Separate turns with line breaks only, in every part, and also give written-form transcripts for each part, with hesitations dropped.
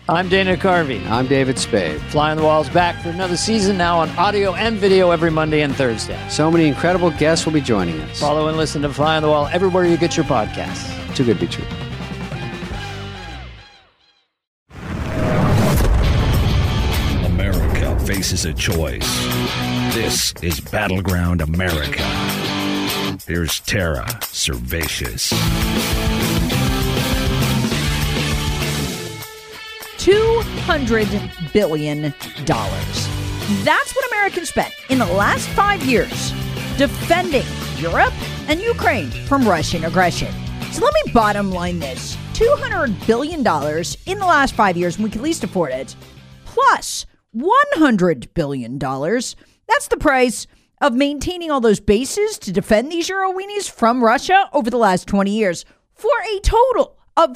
I'm Dana Carvey.
I'm David Spade.
Fly on the Wall's back for another season, now on audio and video every Monday and Thursday.
So many incredible guests will be joining us.
Follow and listen to Fly on the Wall everywhere you get your podcasts.
Too good to be true.
America faces a choice. This is Battleground America. Here's Tara Servatius.
$200 billion. That's what Americans spent in the last 5 years defending Europe and Ukraine from Russian aggression. So let me bottom line this. $200 billion in the last 5 years, and we can at least afford it, plus $100 billion. That's the price of maintaining all those bases to defend these Euro-weenies from Russia over the last 20 years for a total of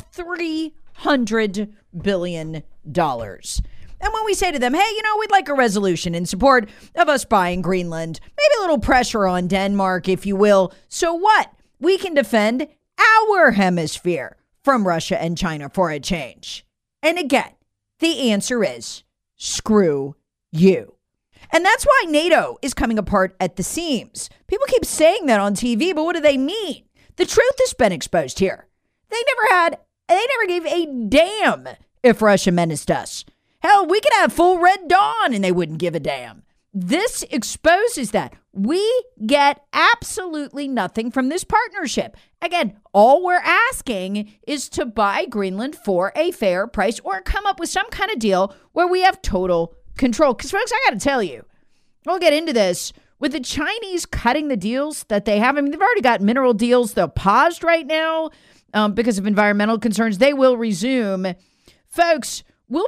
$300 billion. And when we say to them, hey, we'd like a resolution in support of us buying Greenland, maybe a little pressure on Denmark, if you will, so what? We can defend our hemisphere from Russia and China for a change. And again, the answer is screw you. And that's why NATO is coming apart at the seams. People keep saying that on TV, but what do they mean? The truth has been exposed here. They never gave a damn if Russia menaced us. Hell, we could have full Red Dawn and they wouldn't give a damn. This exposes that. We get absolutely nothing from this partnership. Again, all we're asking is to buy Greenland for a fair price or come up with some kind of deal where we have total control. Because, folks, I got to tell you, we'll get into this. With the Chinese cutting the deals that they have, I mean, they've already got mineral deals. They're paused right now because of environmental concerns. They will resume. Folks, we'll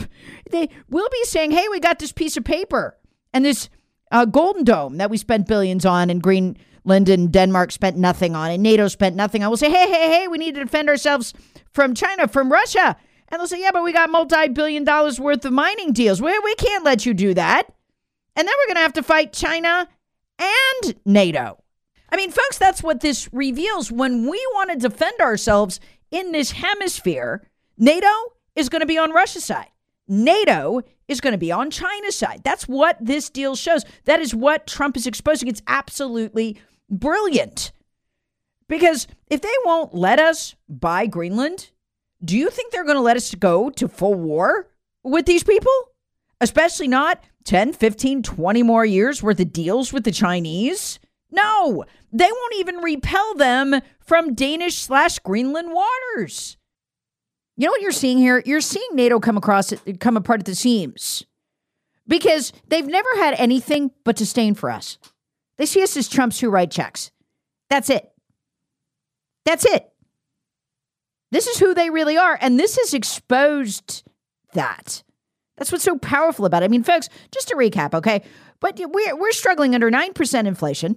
be saying, hey, we got this piece of paper and this Golden Dome that we spent billions on, and Greenland and Denmark spent nothing on, and NATO spent nothing on. We'll say, hey, we need to defend ourselves from China, from Russia. And they'll say, yeah, but we got multi-billion dollars worth of mining deals. We can't let you do that. And then we're going to have to fight China and NATO. I mean, folks, that's what this reveals. When we want to defend ourselves in this hemisphere, NATO is going to be on Russia's side. NATO is going to be on China's side. That's what this deal shows. That is what Trump is exposing. It's absolutely brilliant. Because if they won't let us buy Greenland, do you think they're going to let us go to full war with these people? Especially not 10, 15, 20 more years worth of deals with the Chinese? No, they won't even repel them from Danish/Greenland waters. You know what you're seeing here? You're seeing NATO come apart at the seams because they've never had anything but disdain for us. They see us as Trumps who write checks. That's it. That's it. This is who they really are. And this has exposed that. That's what's so powerful about it. I mean, folks, just to recap, okay? But we're struggling under 9% inflation.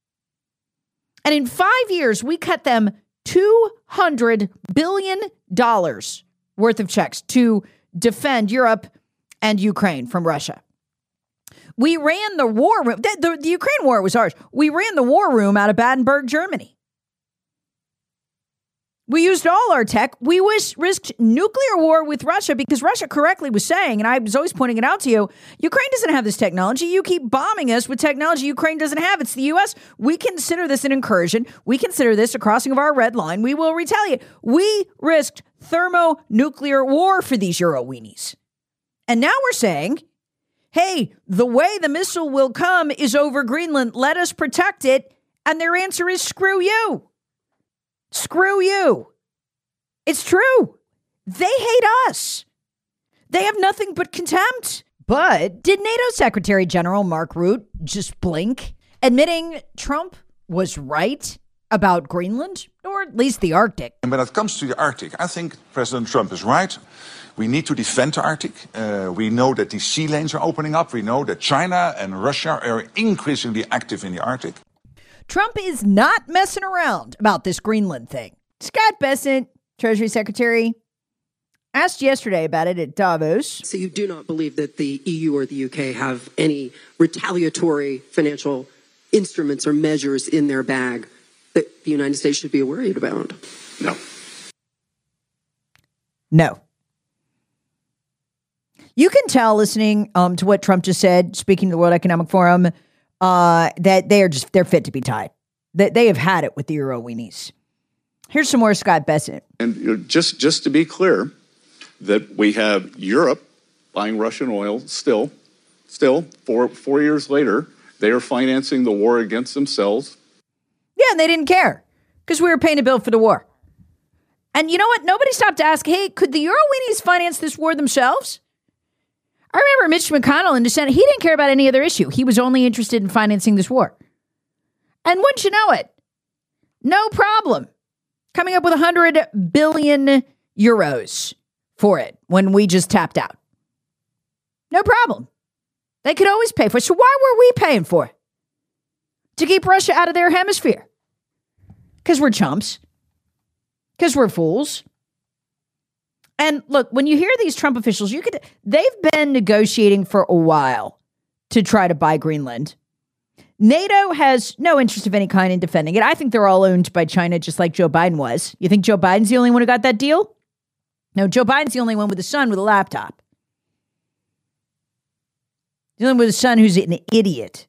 And in 5 years, we cut them $200 billion worth of checks to defend Europe and Ukraine from Russia. We ran the war room. The Ukraine war was ours. We ran the war room out of Baden-Württemberg, Germany. We used all our tech. We risked nuclear war with Russia because Russia correctly was saying, and I was always pointing it out to you, Ukraine doesn't have this technology. You keep bombing us with technology Ukraine doesn't have. It's the U.S. We consider this an incursion. We consider this a crossing of our red line. We will retaliate. We risked thermonuclear war for these Euro-weenies. And now we're saying, hey, the way the missile will come is over Greenland. Let us protect it. And their answer is screw you. Screw you. It's true. They hate us. They have nothing but contempt. But did NATO Secretary General Mark Rutte just blink, admitting Trump was right about Greenland, or at least the Arctic?
And when it comes to the Arctic, I think President Trump is right. We need to defend the Arctic. We know that the sea lanes are opening up. We know that China and Russia are increasingly active in the Arctic.
Trump is not messing around about this Greenland thing. Scott Bessent, Treasury Secretary, asked yesterday about it at Davos.
So you do not believe that the EU or the UK have any retaliatory financial instruments or measures in their bag that the United States should be worried about?
No.
No. You can tell listening to what Trump just said, speaking to the World Economic Forum, that they're fit to be tied. That they have had it with the Euro weenies. Here's some more Scott Bessent.
And just to be clear, that we have Europe buying Russian oil still 4 years later, they are financing the war against themselves.
Yeah, and they didn't care because we were paying a bill for the war. And you know what? Nobody stopped to ask, hey, could the Euro weenies finance this war themselves? I remember Mitch McConnell in the Senate, he didn't care about any other issue. He was only interested in financing this war. And wouldn't you know it? No problem. Coming up with 100 billion euros for it when we just tapped out. No problem. They could always pay for it. So why were we paying for it? To keep Russia out of their hemisphere. Because we're chumps. Because we're fools. And look, when you hear these Trump officials, they've been negotiating for a while to try to buy Greenland. NATO has no interest of any kind in defending it. I think they're all owned by China, just like Joe Biden was. You think Joe Biden's the only one who got that deal? No, Joe Biden's the only one with a son with a laptop. The only one with a son who's an idiot.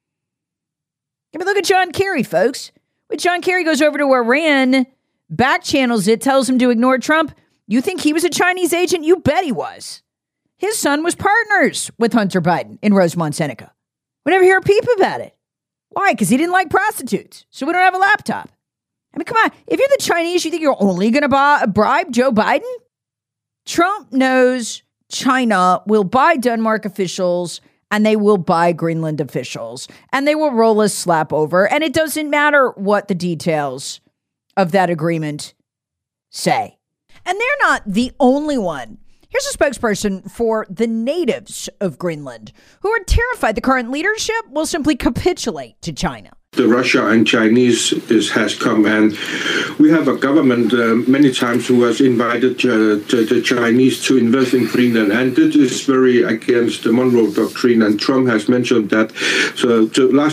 I mean, look at John Kerry, folks. When John Kerry goes over to Iran, back channels it, tells him to ignore Trump. You think he was a Chinese agent? You bet he was. His son was partners with Hunter Biden in Rosemont, Seneca. We never hear a peep about it. Why? Because he didn't like prostitutes. So we don't have a laptop. I mean, come on. If you're the Chinese, you think you're only going to bribe Joe Biden? Trump knows China will buy Denmark officials and they will buy Greenland officials and they will roll a slap over. And it doesn't matter what the details of that agreement say. And they're not the only one. Here's a spokesperson for the natives of Greenland who are terrified the current leadership will simply capitulate to China.
The Russia and Chinese has come, and we have a government many times who has invited the Chinese to invest in Greenland, and it is very against the Monroe Doctrine, and Trump has mentioned that. So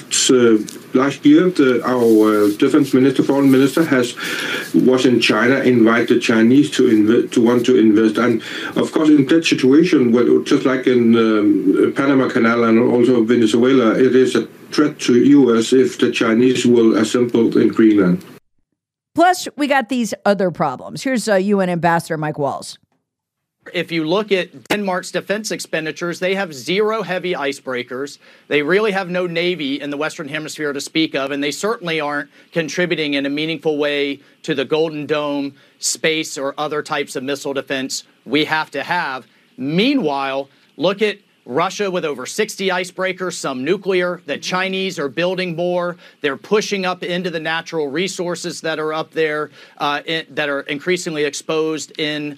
last year, our defense minister, foreign minister, was in China, invited Chinese to want to invest, and of course, in that situation, well, just like in Panama Canal and also Venezuela, it is a threat to U.S. if the Chinese will assemble in Greenland.
Plus, we got these other problems. Here's UN Ambassador Mike Walls.
If you look at Denmark's defense expenditures, they have 0 heavy icebreakers. They really have no Navy in the Western Hemisphere to speak of, and they certainly aren't contributing in a meaningful way to the Golden Dome, space, or other types of missile defense we have to have. Meanwhile, look at Russia with over 60 icebreakers, some nuclear. The Chinese are building more. They're pushing up into the natural resources that are up there, that are increasingly exposed in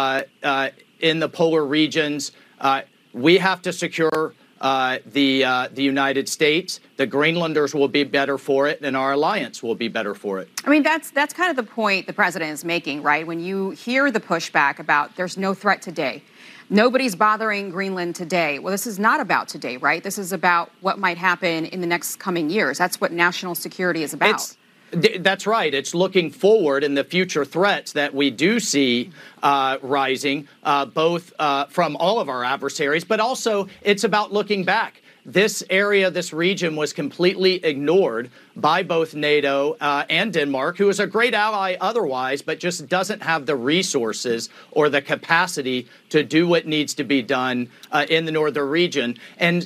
the polar regions. We have to secure the United States. The Greenlanders will be better for it, and our alliance will be better for it.
I mean, that's kind of the point the president is making, right? When you hear the pushback about there's no threat today. Nobody's bothering Greenland today. Well, this is not about today, right? This is about what might happen in the next coming years. That's what national security is about.
That's right. It's looking forward in the future threats that we do see rising, both from all of our adversaries, but also it's about looking back. This area, this region was completely ignored by both NATO and Denmark, who is a great ally otherwise, but just doesn't have the resources or the capacity to do what needs to be done in the northern region. And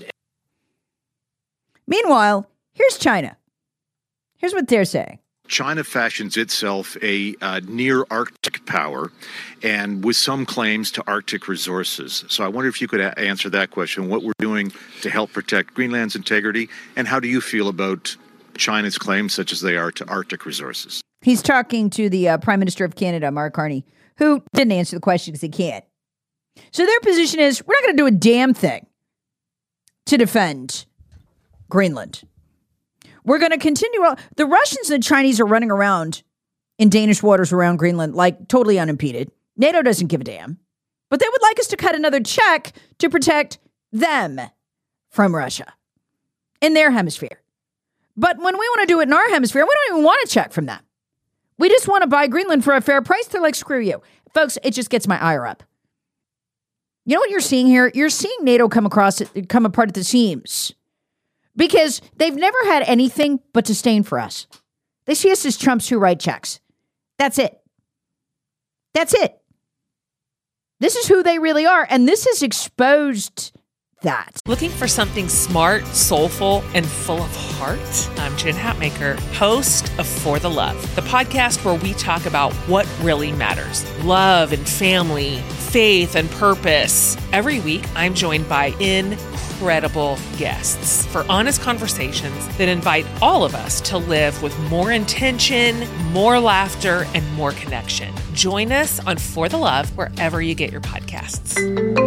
meanwhile, here's China. Here's what they're saying.
China fashions itself a near-Arctic power and with some claims to Arctic resources. So I wonder if you could answer that question, what we're doing to help protect Greenland's integrity, and how do you feel about China's claims, such as they are, to Arctic resources?
He's talking to the Prime Minister of Canada, Mark Carney, who didn't answer the question because he can't. So their position is, we're not going to do a damn thing to defend Greenland. We're going to continue. The Russians and the Chinese are running around in Danish waters around Greenland like totally unimpeded. NATO doesn't give a damn. But they would like us to cut another check to protect them from Russia in their hemisphere. But when we want to do it in our hemisphere, we don't even want a check from them. We just want to buy Greenland for a fair price. They're like, screw you. Folks, it just gets my ire up. You know what you're seeing here? You're seeing NATO come apart at the seams because they've never had anything but disdain for us. They see us as Trumps who write checks. That's it. That's it. This is who they really are. And this has exposed that.
Looking for something smart, soulful, and full of heart? I'm Jen Hatmaker, host of For the Love, the podcast where we talk about what really matters. Love and family, faith and purpose. Every week, I'm joined by incredible guests for honest conversations that invite all of us to live with more intention, more laughter, and more connection. Join us on For the Love wherever you get your podcasts.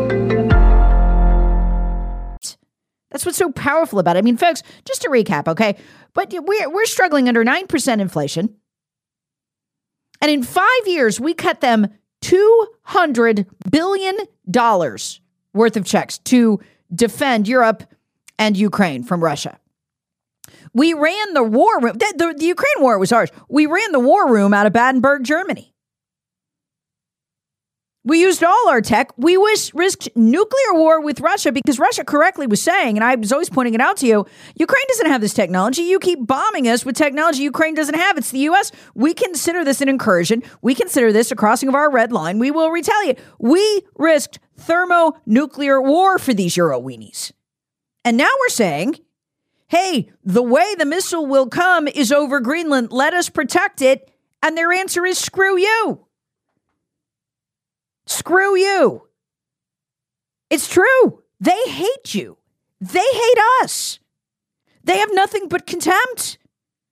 That's what's so powerful about it. I mean, folks, just to recap, okay? But we're struggling under 9% inflation. And in 5 years, we cut them $200 billion worth of checks to defend Europe and Ukraine from Russia. We ran the war room. The Ukraine war was ours. We ran the war room out of Baden-Württemberg, Germany. We used all our tech. We risked nuclear war with Russia because Russia correctly was saying, and I was always pointing it out to you, Ukraine doesn't have this technology. You keep bombing us with technology Ukraine doesn't have. It's the U.S. We consider this an incursion. We consider this a crossing of our red line. We will retaliate. We risked thermonuclear war for these Euro weenies. And now we're saying, hey, the way the missile will come is over Greenland. Let us protect it. And their answer is screw you. Screw you. It's true. They hate you. They hate us. They have nothing but contempt.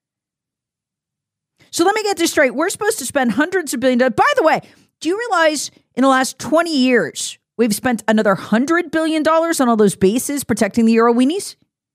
So let me get this straight. We're supposed to spend hundreds of billions. By the way, do you realize in the last 20 years, we've spent another $100 billion on all those bases protecting the Euro weenies?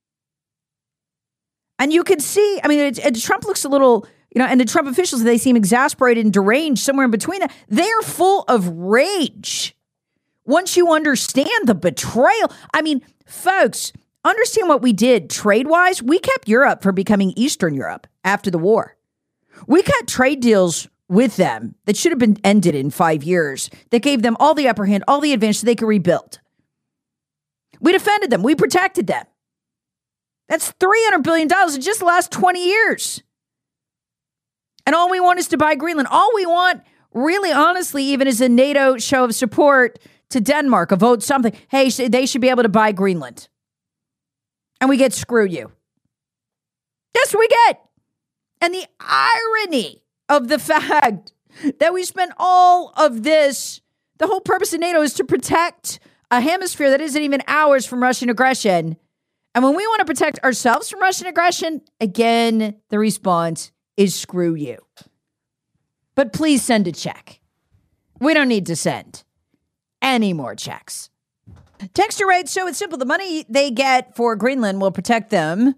And you can see, I mean, Trump looks a little... and the Trump officials, they seem exasperated and deranged somewhere in between that. They're full of rage. Once you understand the betrayal. I mean, folks, understand what we did trade-wise. We kept Europe from becoming Eastern Europe after the war. We cut trade deals with them that should have been ended in 5 years. That gave them all the upper hand, all the advantage so they could rebuild. We defended them. We protected them. That's $300 billion in just the last 20 years. And all we want is to buy Greenland. All we want, really honestly, even is a NATO show of support to Denmark, a vote something. Hey, they should be able to buy Greenland. And we get screw you. That's what we get. And the irony of the fact that we spent all of this, the whole purpose of NATO is to protect a hemisphere that isn't even ours from Russian aggression. And when we want to protect ourselves from Russian aggression, again, the response is screw you. But please send a check. We don't need to send any more checks. Texter writes, so it's simple. The money they get for Greenland will protect them.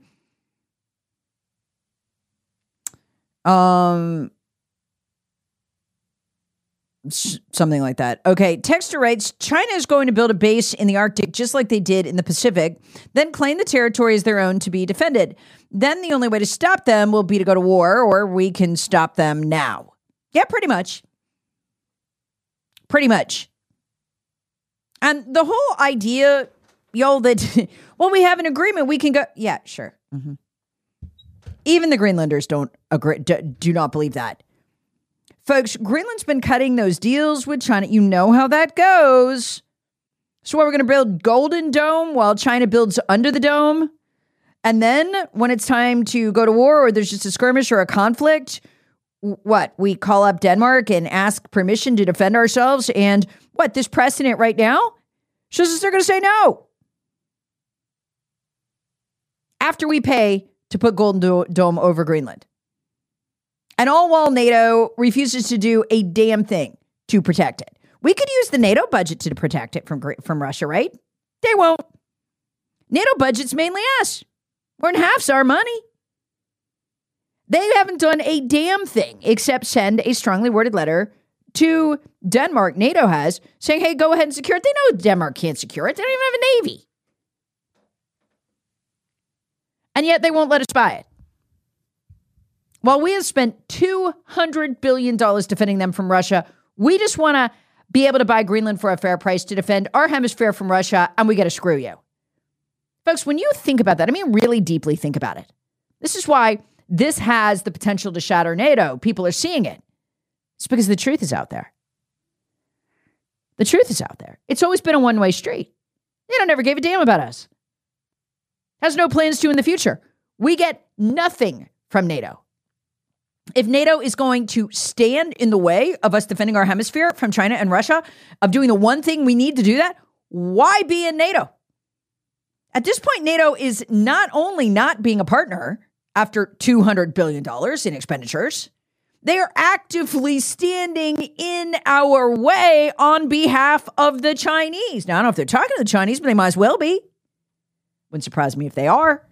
Something like that. Okay. Texter writes, China is going to build a base in the Arctic just like they did in the Pacific, then claim the territory as their own to be defended. Then the only way to stop them will be to go to war, or we can stop them now. Yeah, pretty much. Pretty much. And the whole idea, that, well, we have an agreement, we can go. Yeah, sure. Mm-hmm. Even the Greenlanders don't agree, do not believe that. Folks, Greenland's been cutting those deals with China. You know how that goes. So we're going to build Golden Dome while China builds under the dome. And then when it's time to go to war or there's just a skirmish or a conflict, what? We call up Denmark and ask permission to defend ourselves. And what? This precedent right now shows us they're going to say no. After we pay to put Golden Dome over Greenland. And all while NATO refuses to do a damn thing to protect it. We could use the NATO budget to protect it from Russia, right? They won't. NATO budget's mainly us. More than half's our money. They haven't done a damn thing except send a strongly worded letter to Denmark. NATO has saying, hey, go ahead and secure it. They know Denmark can't secure it. They don't even have a navy. And yet they won't let us buy it. While we have spent $200 billion defending them from Russia, we just want to be able to buy Greenland for a fair price to defend our hemisphere from Russia, and we got to screw you. Folks, when you think about that, I mean, really deeply think about it. This is why this has the potential to shatter NATO. People are seeing it. It's because the truth is out there. The truth is out there. It's always been a one-way street. NATO never gave a damn about us. Has no plans to in the future. We get nothing from NATO. If NATO is going to stand in the way of us defending our hemisphere from China and Russia, of doing the one thing we need to do that, why be in NATO? At this point, NATO is not only not being a partner after $200 billion in expenditures, they are actively standing in our way on behalf of the Chinese. Now, I don't know if they're talking to the Chinese, but they might as well be. Wouldn't surprise me if they are.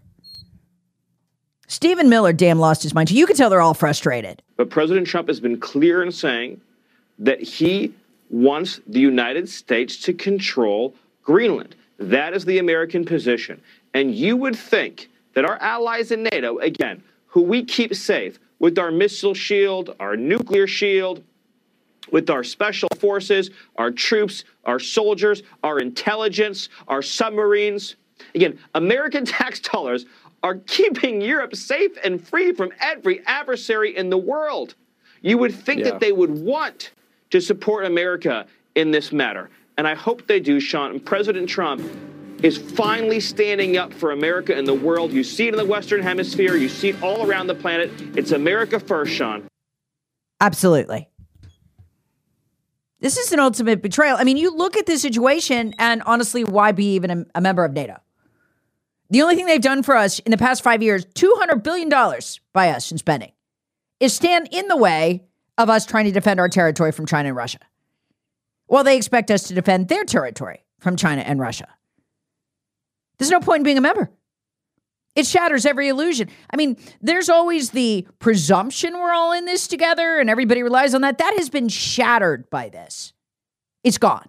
Stephen Miller damn lost his mind. You can tell they're all frustrated.
But President Trump has been clear in saying that he wants the United States to control Greenland. That is the American position. And you would think that our allies in NATO, again, who we keep safe with our missile shield, our nuclear shield, with our special forces, our troops, our soldiers, our intelligence, our submarines. Again, American tax dollars are keeping Europe safe and free from every adversary in the world. You would think that they would want to support America in this matter. And I hope they do, Sean. And President Trump is finally standing up for America in the world. You see it in the Western Hemisphere. You see it all around the planet. It's America first, Sean.
Absolutely. This is an ultimate betrayal. I mean, you look at this situation, and honestly, why be even a member of NATO? The only thing they've done for us in the past 5 years, $200 billion by us in spending, is stand in the way of us trying to defend our territory from China and Russia. Well, they expect us to defend their territory from China and Russia. There's no point in being a member. It shatters every illusion. I mean, there's always the presumption we're all in this together and everybody relies on that. That has been shattered by this. It's gone.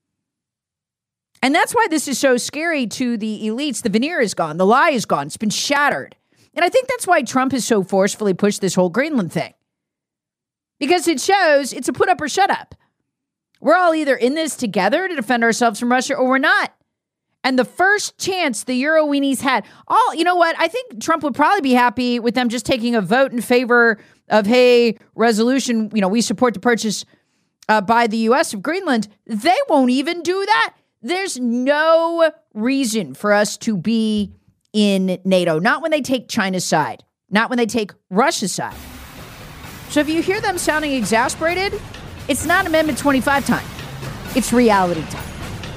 And that's why this is so scary to the elites. The veneer is gone. The lie is gone. It's been shattered. And I think that's why Trump has so forcefully pushed this whole Greenland thing. Because it shows it's a put up or shut up. We're all either in this together to defend ourselves from Russia or we're not. And the first chance the Euroweenies had, you know what? I think Trump would probably be happy with them just taking a vote in favor of, hey, resolution, we support the purchase by the U.S. of Greenland. They won't even do that. There's no reason for us to be in NATO. Not when they take China's side. Not when they take Russia's side. So if you hear them sounding exasperated, it's not Amendment 25 time. It's reality time.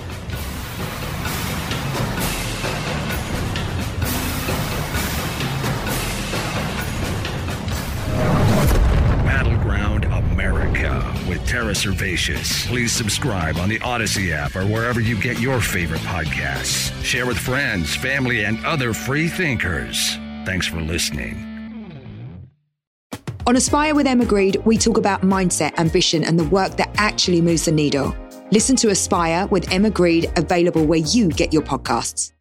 Battleground America with Tara Servatius. Please subscribe on the Odyssey app or wherever you get your favorite podcasts. Share with friends, family, and other free thinkers. Thanks for listening.
On Aspire with Emma Grede, we talk about mindset, ambition, and the work that actually moves the needle. Listen to Aspire with Emma Grede, available where you get your podcasts.